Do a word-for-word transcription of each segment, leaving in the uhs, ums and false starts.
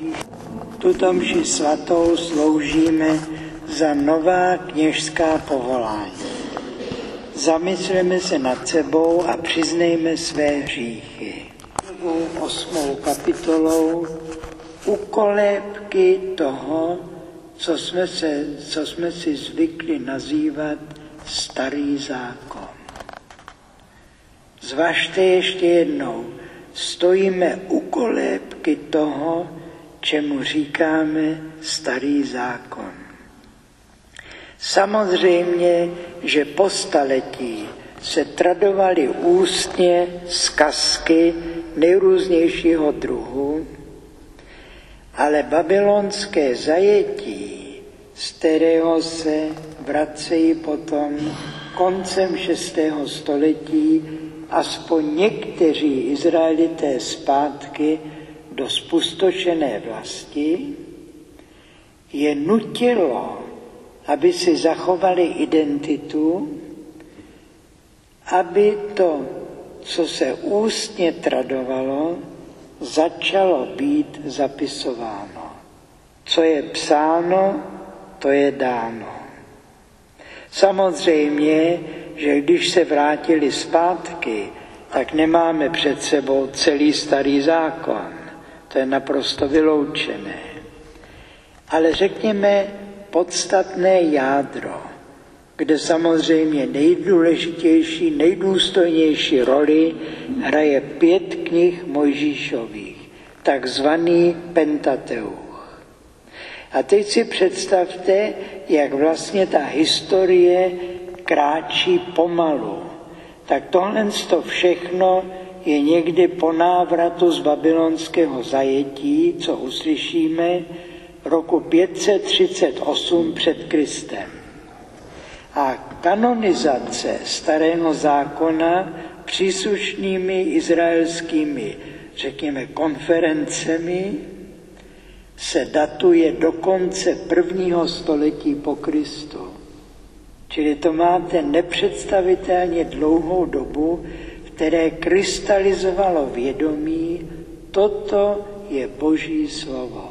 Tuto mši svatou sloužíme za nová kněžská povolání. Zamysleme se nad sebou a přiznejme své hříchy. Osmou kapitolou ukolébky toho, co jsme, se, co jsme si zvykli nazývat starý zákon. Zvažte ještě jednou, stojíme u kolébky toho, čemu říkáme starý zákon. Samozřejmě, že po staletí se tradovaly ústně zkazky nejrůznějšího druhu, ale babylonské zajetí, z kterého se vracejí potom koncem šestého století aspoň někteří Izraelité zpátky do spustošené vlasti, je nutilo, aby si zachovali identitu, aby to, co se ústně tradovalo, začalo být zapisováno. Co je psáno, to je dáno. Samozřejmě, že když se vrátili zpátky, tak nemáme před sebou celý starý zákon. To je naprosto vyloučené. Ale řekněme podstatné jádro, kde samozřejmě nejdůležitější, nejdůstojnější roli hraje pět knih Mojžíšových, takzvaný Pentateuch. A teď si představte, jak vlastně ta historie kráčí pomalu. Tak tohle to všechno je někdy po návratu z babylonského zajetí, co uslyšíme, roku pět set třicet osm před Kristem. A kanonizace starého zákona příslušnými izraelskými, řekněme, konferencemi se datuje do konce prvního století po Kristu. Čili to máte nepředstavitelně dlouhou dobu, v které krystalizovalo vědomí, toto je Boží slovo.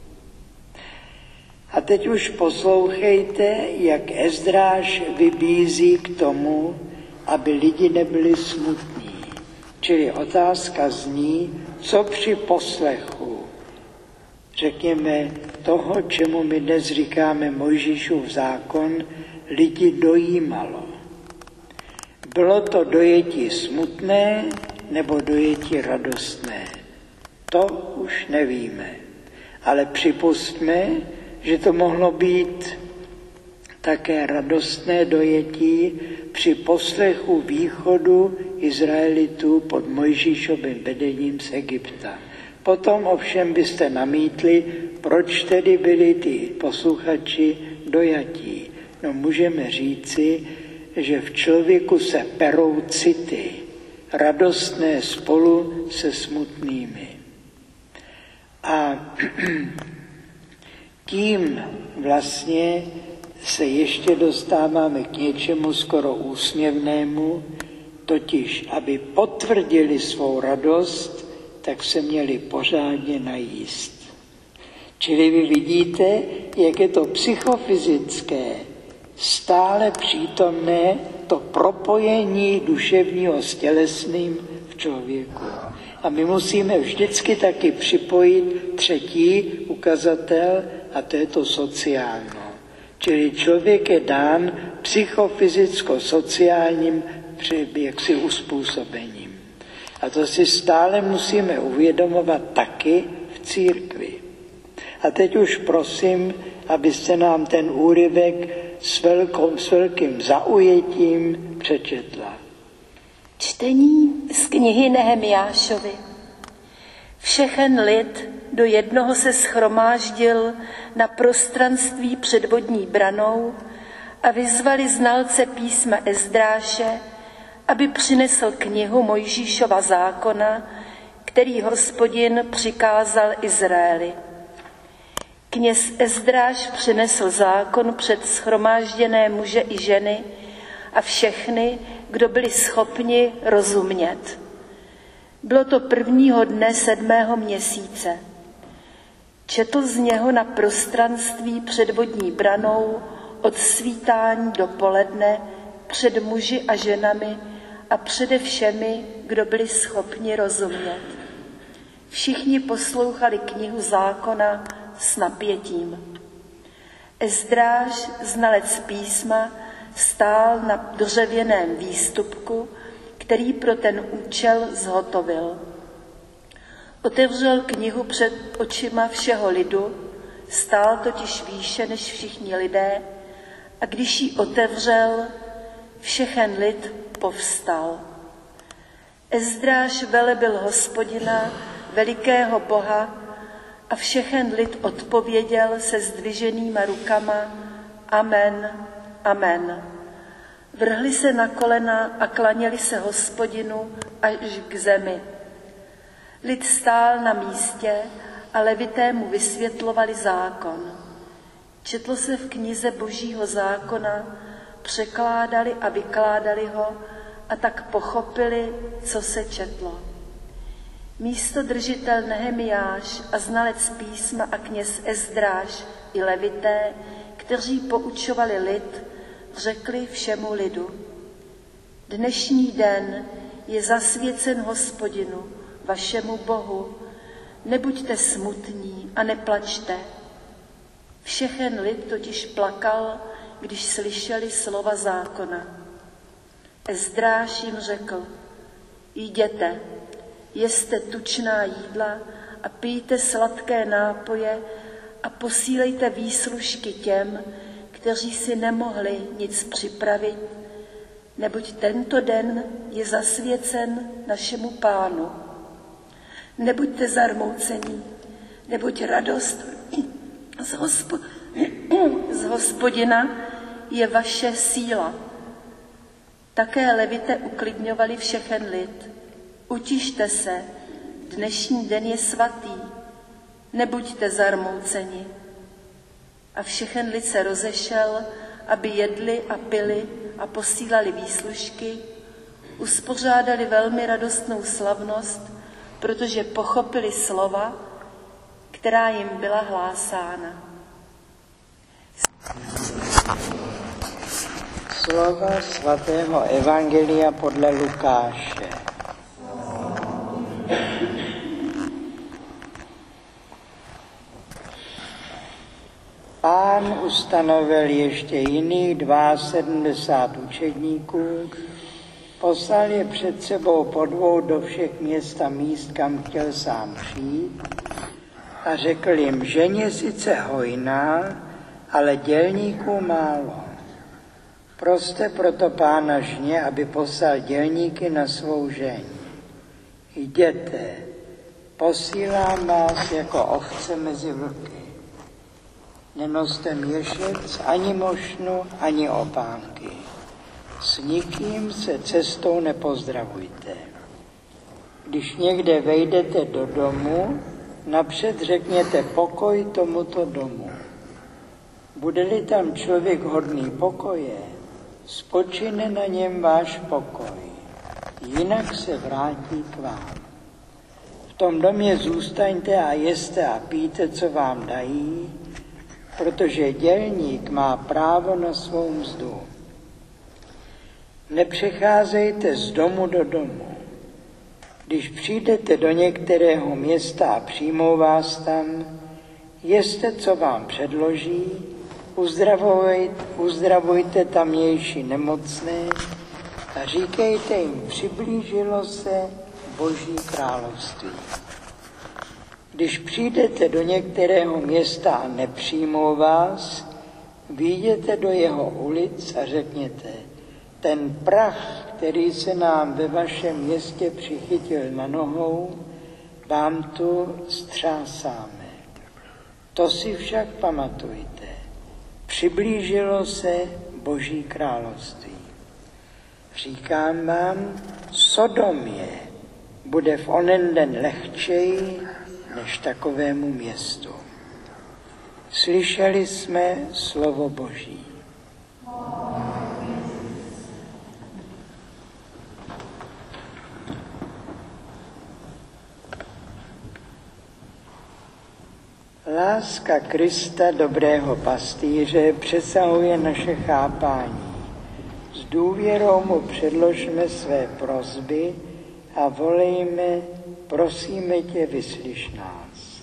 A teď už poslouchejte, jak Ezdráš vybízí k tomu, aby lidi nebyli smutní. Čili otázka zní, co při poslechu, řekněme, toho, čemu my dnes říkáme Mojžíšův zákon, lidi dojímalo. Bylo to dojetí smutné nebo dojetí radostné? To už nevíme. Ale připustme, že to mohlo být také radostné dojetí při poslechu východu Izraelitů pod Mojžíšovým vedením z Egypta. Potom ovšem byste namítli, proč tedy byli ty posluchači dojatí. No můžeme říci, že v člověku se perou city, radostné spolu se smutnými. A tím vlastně se ještě dostáváme k něčemu skoro úsměvnému, totiž, aby potvrdili svou radost, tak se měli pořádně najíst. Čili vy vidíte, jak je to psychofyzické, stále přítomné to propojení duševního s tělesným v člověku. A my musíme vždycky taky připojit třetí ukazatel, a to je to sociálno. Čili člověk je dán psychofyzicko-sociálním jaksi uspůsobením. A to si stále musíme uvědomovat taky v církvi. A teď už prosím, abyste nám ten úryvek s, velkou, s velkým zaujetím přečetla. Čtení z knihy Nehemiášovi. Všechen lid do jednoho se shromáždil na prostranství před vodní branou a vyzvali znalce písma Ezdráše, aby přinesl knihu Mojžíšova zákona, který Hospodin přikázal Izraeli. Kněz Ezdráš přinesl zákon před shromážděné muže i ženy a všechny, kdo byli schopni rozumět. Bylo to prvního dne sedmého měsíce. Četl z něho na prostranství před vodní branou od svítání do poledne před muži a ženami a přede všemi, kdo byli schopni rozumět. Všichni poslouchali knihu zákona s napětím. Ezdráž, znalec písma, stál na dřevěném výstupku, který pro ten účel zhotovil. Otevřel knihu před očima všeho lidu, stál totiž výše než všichni lidé, a když ji otevřel, všechen lid povstal. Ezdráž velebil Hospodina, velikého Boha, a všechen lid odpověděl se zdviženýma rukama: Amen, amen. Vrhli se na kolena a klaněli se Hospodinu až k zemi. Lid stál na místě a levité mu vysvětlovali zákon. Četlo se v knize Božího zákona, překládali a vykládali ho a tak pochopili, co se četlo. Místodržitel Nehemiáš a znalec písma a kněz Ezdráž i levité, kteří poučovali lid, řekli všemu lidu: Dnešní den je zasvěcen Hospodinu, vašemu Bohu, nebuďte smutní a neplačte. Všechen lid totiž plakal, když slyšeli slova zákona. Ezdráž jim řekl: Jděte, jeste tučná jídla a pijte sladké nápoje a posílejte výslužky těm, kteří si nemohli nic připravit, neboť tento den je zasvěcen našemu Pánu. Nebuďte zarmoucení, neboť radost z, hospo- z Hospodina je vaše síla. Také levité uklidňovali všechen lid. Utište se, dnešní den je svatý, nebuďte zarmouceni. A všechen lid se rozešel, aby jedli a pili a posílali výslužky, uspořádali velmi radostnou slavnost, protože pochopili slova, která jim byla hlásána. Slova svatého evangelia podle Lukáše. Pán ustanovil ještě jiných sedmdesát dva učedníků, poslal je před sebou po dvou do všech měst a míst, kam chtěl sám přijít, a řekl jim: Ženě sice hojná, ale dělníků málo. Proste proto Pána žně, aby poslal dělníky na svou žeň. Jděte, posílám vás jako ovce mezi vlky. Nenoste měšec, ani mošnu, ani opánky. S nikým se cestou nepozdravujte. Když někde vejdete do domu, napřed řekněte pokoj tomuto domu. Bude-li tam člověk hodný pokoje, spočine na něm váš pokoj, jinak se vrátí k vám. V tom domě zůstaňte a jeste a pijte, co vám dají, protože dělník má právo na svou mzdu. Nepřecházejte z domu do domu. Když přijdete do některého města a přijmou vás tam, jeste, co vám předloží, uzdravujte, uzdravujte tamější nemocné a říkejte jim: přiblížilo se Boží království. Když přijdete do některého města a nepřijmou vás, vyjděte do jeho ulic a řekněte: ten prach, který se nám ve vašem městě přichytil na nohou, vám tu střásáme. To si však pamatujte. Přiblížilo se Boží království. Říkám vám, Sodomě bude v onen den lehčej než takovému městu. Slyšeli jsme slovo Boží. Láska Krista, dobrého pastýře, přesahuje naše chápání. S důvěrou mu předložme své prosby a volejme, prosíme tě, vyslyš nás.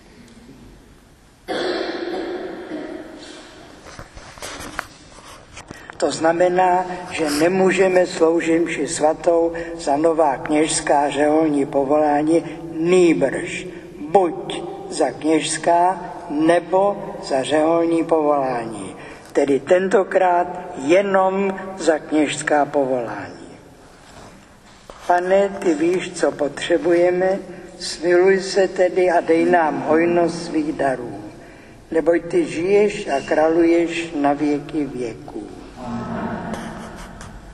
To znamená, že nemůžeme sloužit mši svatou za nová kněžská řeholní povolání, nýbrž buď za kněžská nebo za řeholní povolání. Tedy tentokrát jenom za kněžská povolání. Pane, ty víš, co potřebujeme, smiluj se tedy a dej nám hojnost svých darů, neboť ty žiješ a králuješ na věky věků.